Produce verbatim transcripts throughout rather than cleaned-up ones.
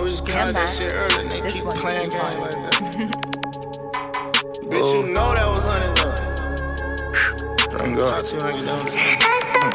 was just counting that shit earlier and they This keep one's playing too games hard. like that. Bitch, you know that was hundred though. Drink up. Talk to you how you doing this thing.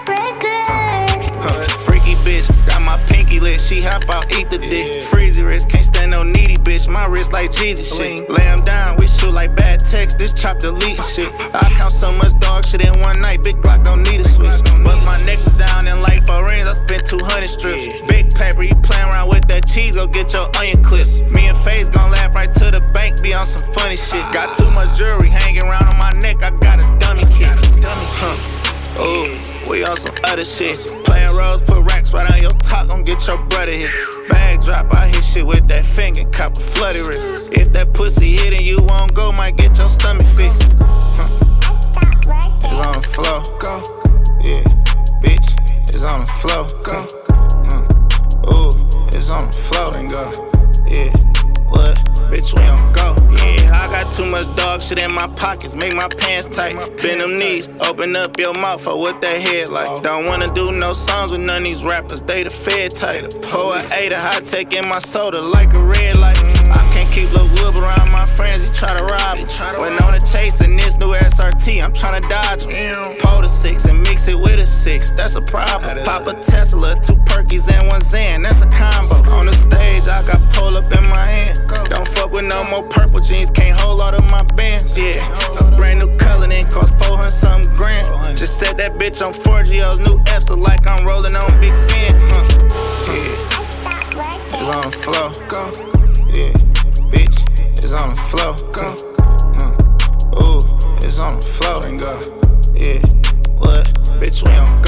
Huh, freaky bitch, got my pinky lit. She hop out, eat the dick. Yeah. Freezy wrist, can't stand no needy bitch. My wrist like Jeezy shit. Lay him down, we shoot like bad text. This chop delete shit. I count so much dog shit in one night. Big Glock don't need a switch. Bust my necklace down in light for rings. I spent two hundred strips. Yeah. Big paper, you playin' around with that cheese, go get your onion clips. Me and FaZe gon' laugh right to the bank, be on some funny shit. Got too much jewelry hanging around on my neck. I got a dummy kit. Huh. Ooh, we on some other shit. Playin' roles, put racks right on your top, gon' get your brother hit. Bag drop, I hit shit with that finger, cop a flooded wrist. If that pussy hit and you won't go, might get your stomach fixed. Huh. It's on the floor, go. Yeah, bitch, it's on the floor, go. Huh. Ooh, it's on the floor, and go. Yeah, what? Bitch, we on go. Yeah, I got too much dog shit in my pockets, make my pants tight. Bend them knees, open up your mouth for what that head like. Don't wanna do no songs with none of these rappers, they the fed tight. Pour a eight, a high tech in my soda like a red light. I can't keep Lil Wood around my friends, he try to rob me. When on a chase in this new S R T, I'm tryna dodge him. Pull the six and mix it with a six, that's a problem. Pop a Tesla, two Perkies and one Xan, that's a combo. On the stage, I got pole up in my hand. Don't fuck with no more purple jeans, can't hold all of my bands. Yeah, a brand new color, then cost four hundred something grand. Just set that bitch on four G Os, new F's look like I'm rolling on Big Fin. Huh. Yeah, it's on the floor. Go. Yeah, bitch, it's on the floor. Go. Huh. Ooh, it's on the floor. Yeah, what? Bitch, we on